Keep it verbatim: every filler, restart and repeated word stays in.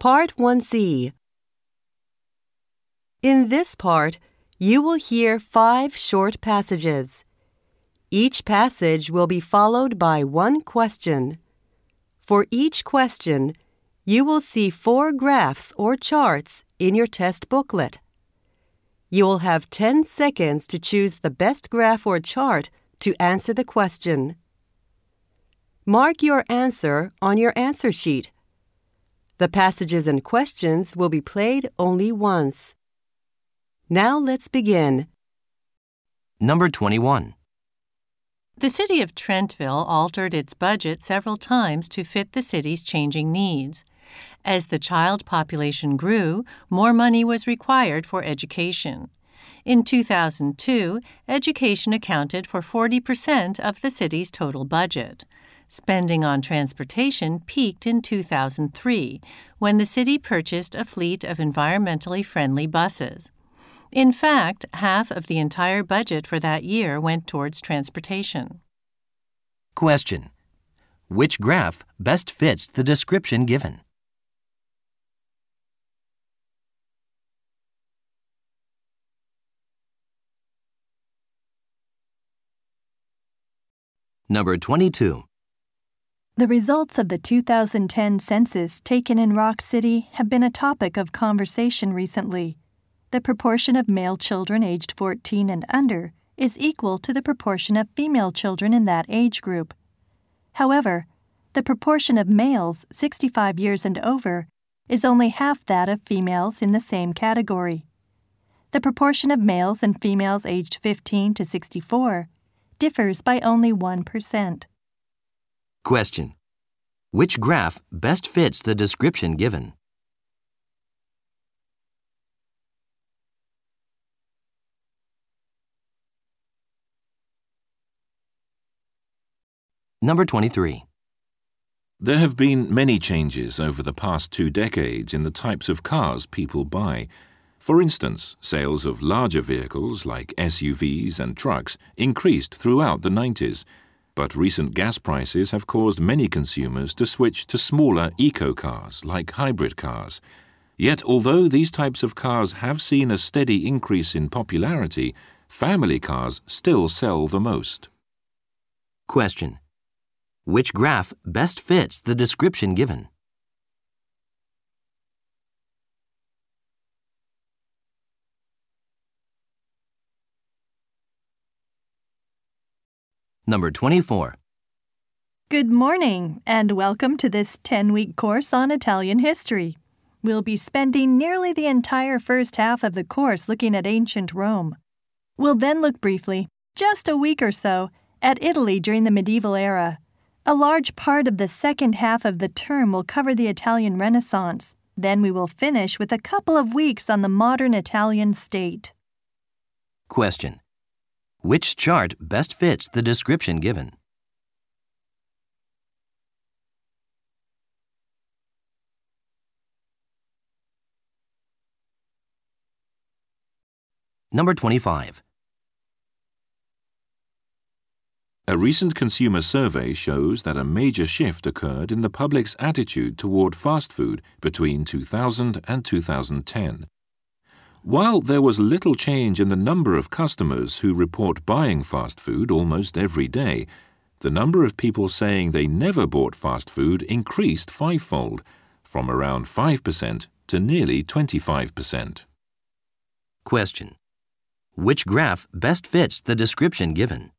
Part one C. In this part, you will hear five short passages. Each passage will be followed by one question. For each question, you will see four graphs or charts in your test booklet. You will have ten seconds to choose the best graph or chart to answer the question. Mark your answer on your answer sheet. The passages and questions will be played only once. Now let's begin. Number twenty-one. The city of Trentville altered its budget several times to fit the city's changing needs. As the child population grew, more money was required for education. In two thousand two, education accounted for forty percent of the city's total budget. Spending on transportation peaked in two thousand three, when the city purchased a fleet of environmentally friendly buses. In fact, half of the entire budget for that year went towards transportation. Question. Which graph best fits the description given? Number twenty-two. The results of the two thousand ten census taken in Rock City have been a topic of conversation recently. The proportion of male children aged fourteen and under is equal to the proportion of female children in that age group. However, the proportion of males sixty-five years and over is only half that of females in the same category. The proportion of males and females aged fifteen to sixty-four differs by only one percent. Question. Which graph best fits the description given? Number twenty-three. There have been many changes over the past two decades in the types of cars people buy. For instance, sales of larger vehicles like S U Vs and trucks increased throughout the nineties, but recent gas prices have caused many consumers to switch to smaller eco-cars like hybrid cars. Yet, although these types of cars have seen a steady increase in popularity, family cars still sell the most. Question. Which graph best fits the description given? Number twenty-four. Good morning, and welcome to this ten-week course on Italian history. We'll be spending nearly the entire first half of the course looking at ancient Rome. We'll then look briefly, just a week or so, at Italy during the medieval era. A large part of the second half of the term will cover the Italian Renaissance. Then we will finish with a couple of weeks on the modern Italian state. Question. Which chart best fits the description given? Number twenty-five. A recent consumer survey shows that a major shift occurred in the public's attitude toward fast food between two thousand and two thousand ten. While there was little change in the number of customers who report buying fast food almost every day, the number of people saying they never bought fast food increased fivefold, from around five percent to nearly twenty-five percent. Question. Which graph best fits the description given?